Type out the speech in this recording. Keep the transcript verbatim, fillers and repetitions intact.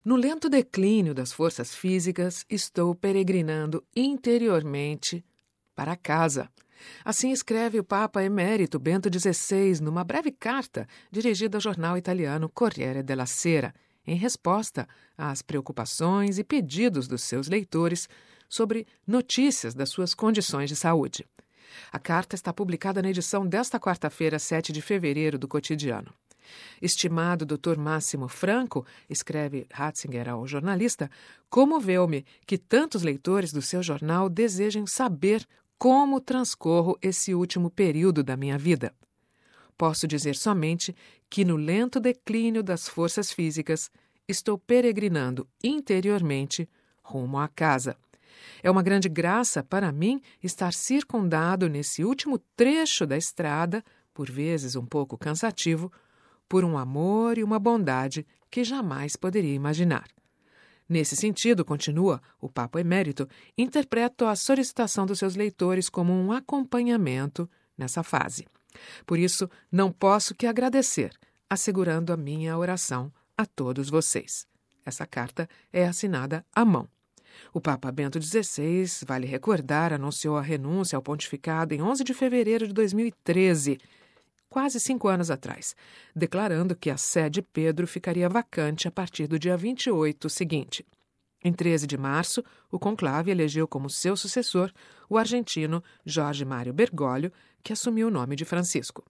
No lento declínio das forças físicas, estou peregrinando interiormente para casa. Assim escreve o Papa Emérito Bento dezesseis numa breve carta dirigida ao jornal italiano Corriere della Sera, em resposta às preocupações e pedidos dos seus leitores sobre notícias das suas condições de saúde. A carta está publicada na edição desta quarta-feira, sete de fevereiro, do Cotidiano. Estimado doutor Máximo Franco, escreve Ratzinger ao jornalista, comoveu-me que tantos leitores do seu jornal desejem saber como transcorro esse último período da minha vida. Posso dizer somente que, no lento declínio das forças físicas, estou peregrinando interiormente rumo à casa. É uma grande graça para mim estar circundado nesse último trecho da estrada, por vezes um pouco cansativo, por um amor e uma bondade que jamais poderia imaginar. Nesse sentido, continua o Papa Emérito, interpreto a solicitação dos seus leitores como um acompanhamento nessa fase. Por isso, não posso que agradecer, assegurando a minha oração a todos vocês. Essa carta é assinada à mão. O Papa Bento dezesseis, vale recordar, anunciou a renúncia ao pontificado em onze de fevereiro de dois mil e treze, quase cinco anos atrás, declarando que a sé de Pedro ficaria vacante a partir do dia vinte e oito seguinte. Em treze de março, o conclave elegeu como seu sucessor o argentino Jorge Mário Bergoglio, que assumiu o nome de Francisco.